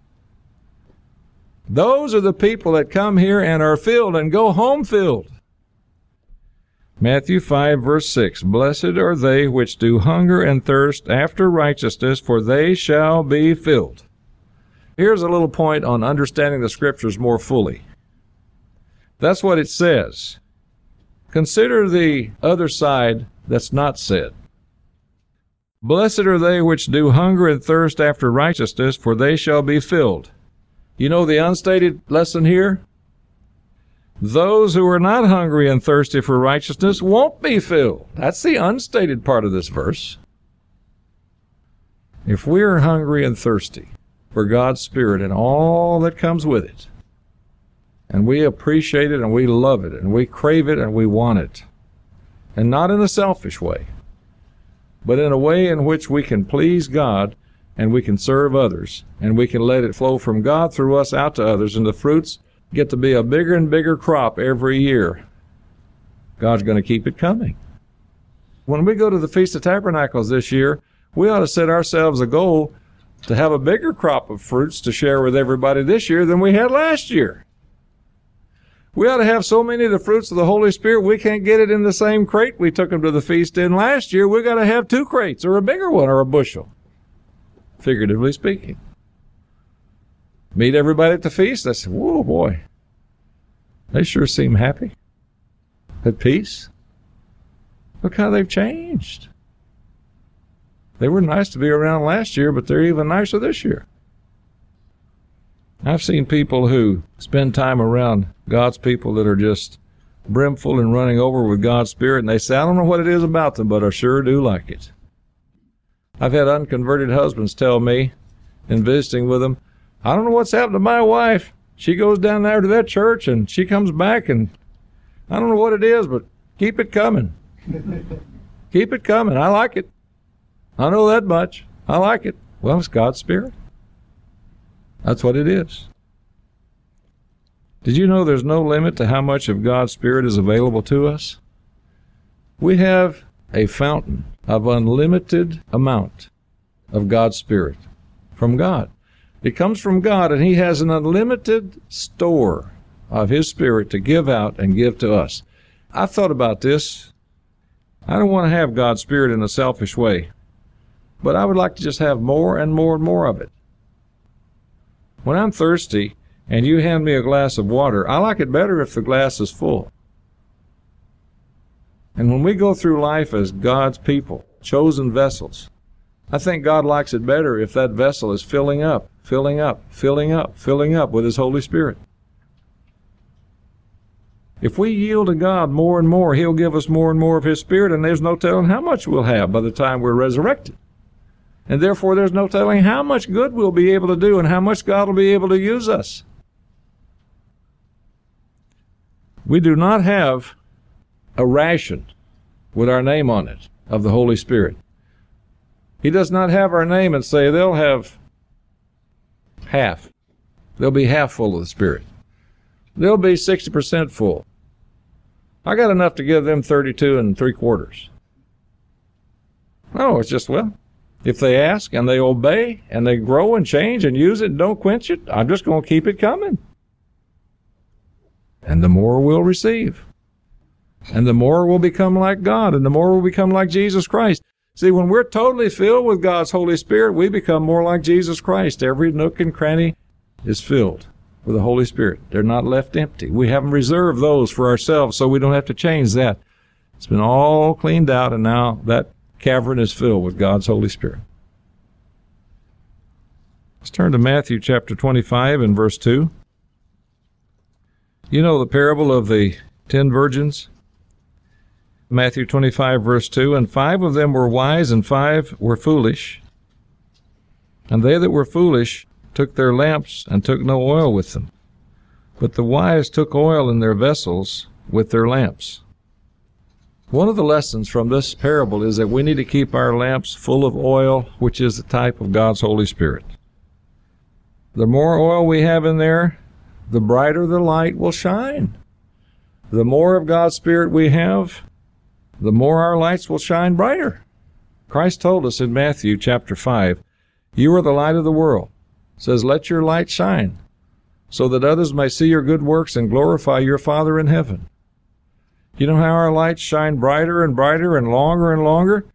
Those are the people that come here and are filled and go home filled. Matthew five, verse six, blessed are they which do hunger and thirst after righteousness, for they shall be filled. Here's a little point on understanding the Scriptures more fully. That's what it says. Consider the other side that's not said. Blessed are they which do hunger and thirst after righteousness, for they shall be filled. You know the unstated lesson here? Those who are not hungry and thirsty for righteousness won't be filled. That's the unstated part of this verse. If we are hungry and thirsty for God's Spirit and all that comes with it, and we appreciate it and we love it and we crave it and we want it, and not in a selfish way, but in a way in which we can please God and we can serve others, and we can let it flow from God through us out to others, and the fruits get to be a bigger and bigger crop every year. God's going to keep it coming. When we go to the Feast of Tabernacles this year, we ought to set ourselves a goal to have a bigger crop of fruits to share with everybody this year than we had last year. We ought to have so many of the fruits of the Holy Spirit, we can't get it in the same crate we took them to the feast in last year. We got to have two crates, or a bigger one, or a bushel, figuratively speaking. Meet everybody at the feast. I said, whoa, boy, they sure seem happy, at peace. Look how they've changed. They were nice to be around last year, but they're even nicer this year. I've seen people who spend time around God's people that are just brimful and running over with God's Spirit, and they say, I don't know what it is about them, but I sure do like it. I've had unconverted husbands tell me, in visiting with them, I don't know what's happened to my wife. She goes down there to that church, and she comes back, and I don't know what it is, but keep it coming. Keep it coming. I like it. I know that much. I like it. Well, it's God's Spirit. That's what it is. Did you know there's no limit to how much of God's Spirit is available to us? We have a fountain of unlimited amount of God's Spirit from God. It comes from God, and He has an unlimited store of His Spirit to give out and give to us. I've thought about this. I don't want to have God's Spirit in a selfish way, but I would like to just have more and more and more of it. When I'm thirsty and you hand me a glass of water, I like it better if the glass is full. And when we go through life as God's people, chosen vessels, I think God likes it better if that vessel is filling up, filling up, filling up, filling up with His Holy Spirit. If we yield to God more and more, He'll give us more and more of His Spirit, and there's no telling how much we'll have by the time we're resurrected. And therefore, there's no telling how much good we'll be able to do and how much God will be able to use us. We do not have a ration with our name on it of the Holy Spirit. He does not have our name and say they'll have half. They'll be half full of the Spirit. They'll be sixty percent full. I got enough to give them thirty-two and three quarters. No, it's just, well, if they ask and they obey and they grow and change and use it and don't quench it, I'm just going to keep it coming. And the more we'll receive. And the more we'll become like God, and the more we'll become like Jesus Christ. See, when we're totally filled with God's Holy Spirit, we become more like Jesus Christ. Every nook and cranny is filled with the Holy Spirit. They're not left empty. We haven't reserved those for ourselves, so we don't have to change that. It's been all cleaned out, and now that cavern is filled with God's Holy Spirit. Let's turn to Matthew chapter twenty-five and verse two. You know the parable of the ten virgins? Matthew twenty-five, verse two, and five of them were wise, and five were foolish. And they that were foolish took their lamps, and took no oil with them. But the wise took oil in their vessels with their lamps. One of the lessons from this parable is that we need to keep our lamps full of oil, which is the type of God's Holy Spirit. The more oil we have in there, the brighter the light will shine. The more of God's Spirit we have, the more our lights will shine brighter. Christ told us in Matthew chapter five, you are the light of the world. It says, let your light shine, so that others may see your good works and glorify your Father in heaven. You know how our lights shine brighter and brighter and longer and longer?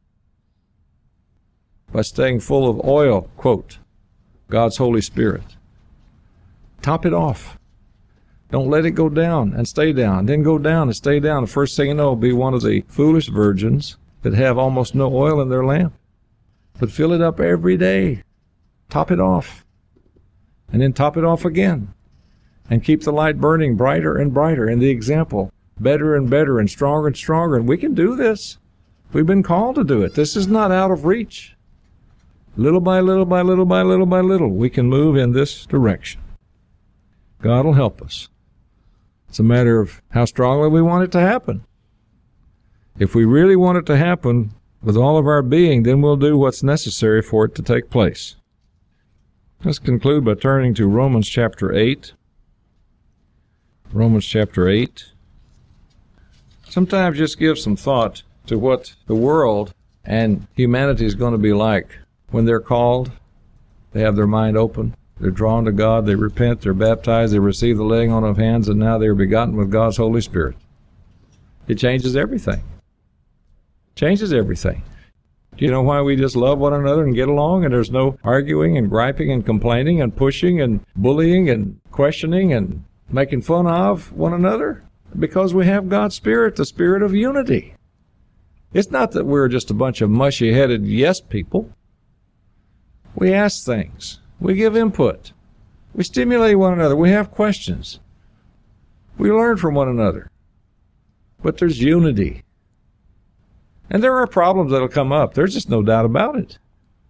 By staying full of oil, quote, God's Holy Spirit. Top it off. Don't let it go down and stay down, then go down and stay down. The first thing you know, be one of the foolish virgins that have almost no oil in their lamp. But fill it up every day. Top it off. And then top it off again. And keep the light burning brighter and brighter. And the example, better and better and stronger and stronger. And we can do this. We've been called to do it. This is not out of reach. Little by little by little by little by little, we can move in this direction. God will help us. It's a matter of how strongly we want it to happen. If we really want it to happen with all of our being, then we'll do what's necessary for it to take place. Let's conclude by turning to Romans chapter eight. Romans chapter eight. Sometimes just give some thought to what the world and humanity is going to be like when they're called. They have their mind open. They're drawn to God. They repent. They're baptized. They receive the laying on of hands, and now they are begotten with God's Holy Spirit. It changes everything. Changes everything. Do you know why we just love one another and get along, and there's no arguing and griping and complaining and pushing and bullying and questioning and making fun of one another? Because we have God's Spirit, the Spirit of unity. It's not that we're just a bunch of mushy-headed yes people. We ask things. We give input. We stimulate one another. We have questions. We learn from one another. But there's unity. And there are problems that'll come up. There's just no doubt about it.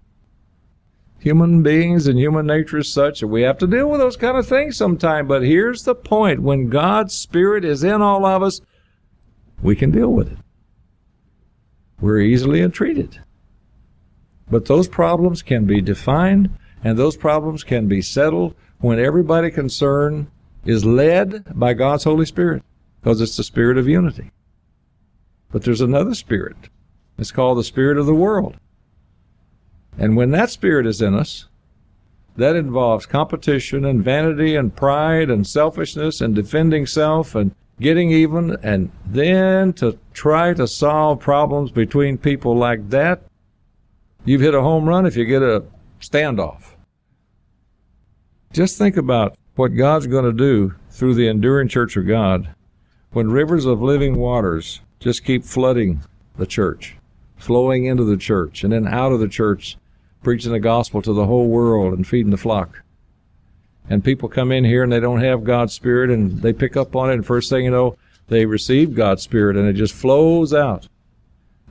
Human beings and human nature is such that we have to deal with those kind of things sometime. But here's the point. When God's Spirit is in all of us, we can deal with it. We're easily entreated. But those problems can be defined, and those problems can be settled when everybody concerned is led by God's Holy Spirit, because it's the Spirit of unity. But there's another spirit. It's called the spirit of the world. And when that spirit is in us, that involves competition and vanity and pride and selfishness and defending self and getting even, and then to try to solve problems between people like that, you've hit a home run if you get a standoff. Just think about what God's going to do through the enduring church of God when rivers of living waters just keep flooding the church, flowing into the church, and then out of the church, preaching the gospel to the whole world and feeding the flock. And people come in here and they don't have God's Spirit, and they pick up on it, and first thing you know, they receive God's Spirit, and it just flows out.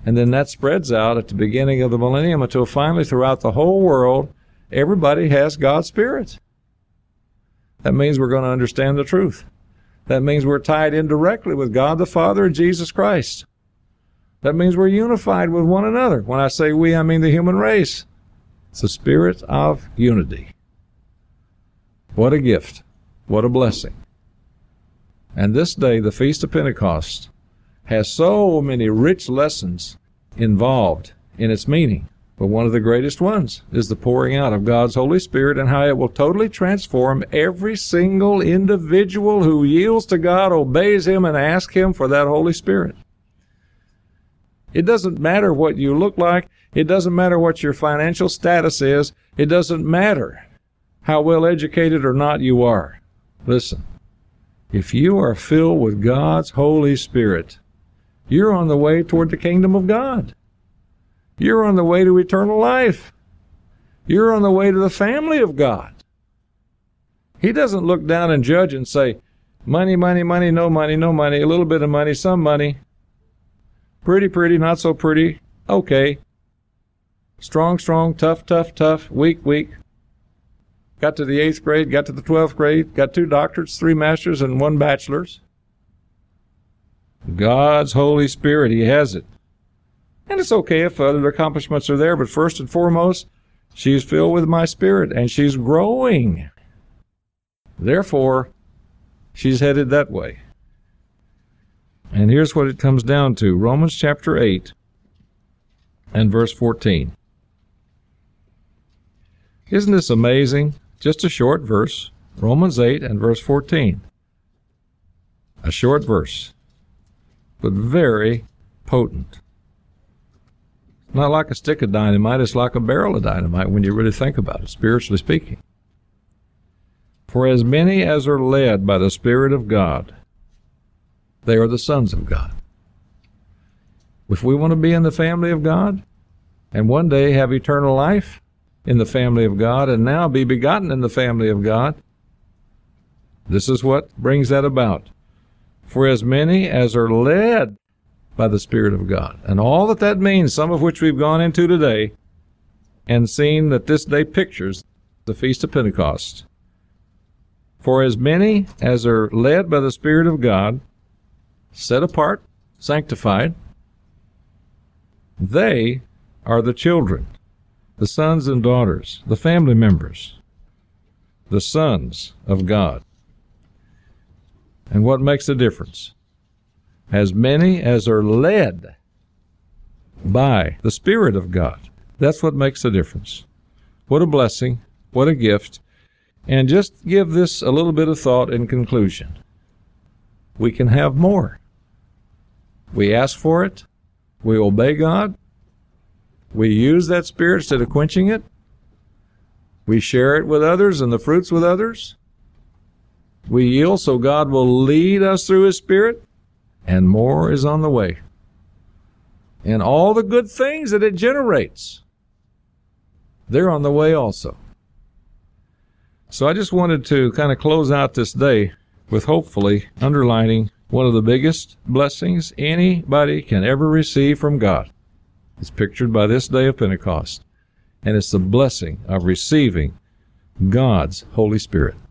And then that spreads out at the beginning of the millennium until finally throughout the whole world, everybody has God's Spirit. That means we're going to understand the truth. That means we're tied in directly with God the Father and Jesus Christ. That means we're unified with one another. When I say we, I mean the human race. It's the spirit of unity. What a gift. What a blessing. And this day, the Feast of Pentecost, has so many rich lessons involved in its meaning. But one of the greatest ones is the pouring out of God's Holy Spirit and how it will totally transform every single individual who yields to God, obeys Him, and asks Him for that Holy Spirit. It doesn't matter what you look like. It doesn't matter what your financial status is. It doesn't matter how well educated or not you are. Listen, if you are filled with God's Holy Spirit, you're on the way toward the kingdom of God. You're on the way to eternal life. You're on the way to the family of God. He doesn't look down and judge and say, money, money, money, no money, no money, a little bit of money, some money. Pretty, pretty, not so pretty, okay. Strong, strong, tough, tough, tough, weak, weak. Got to the eighth grade, got to the twelfth grade, got two doctorates, three masters, and one bachelor's. God's Holy Spirit, He has it. And it's okay if other accomplishments are there, but first and foremost, she's filled with my Spirit, and she's growing. Therefore, she's headed that way. And here's what it comes down to. Romans chapter eight and verse fourteen. Isn't this amazing? Just a short verse. Romans eight and verse fourteen. A short verse, but very potent. Not like a stick of dynamite, it's like a barrel of dynamite when you really think about it, spiritually speaking. For as many as are led by the Spirit of God, they are the sons of God. If we want to be in the family of God, and one day have eternal life in the family of God, and now be begotten in the family of God, this is what brings that about. For as many as are led by the Spirit of God, and all that that means, some of which we've gone into today, and seen that this day pictures the Feast of Pentecost. For as many as are led by the Spirit of God, set apart, sanctified, they are the children, the sons and daughters, the family members, the sons of God. And what makes the difference? As many as are led by the Spirit of God. That's what makes the difference. What a blessing, what a gift. And just give this a little bit of thought in conclusion. We can have more. We ask for it. We obey God. We use that Spirit instead of quenching it. We share it with others and the fruits with others. We yield so God will lead us through His Spirit, and more is on the way. And all the good things that it generates, they're on the way also. So I just wanted to kind of close out this day with hopefully underlining one of the biggest blessings anybody can ever receive from God. It's pictured by this day of Pentecost, and it's the blessing of receiving God's Holy Spirit.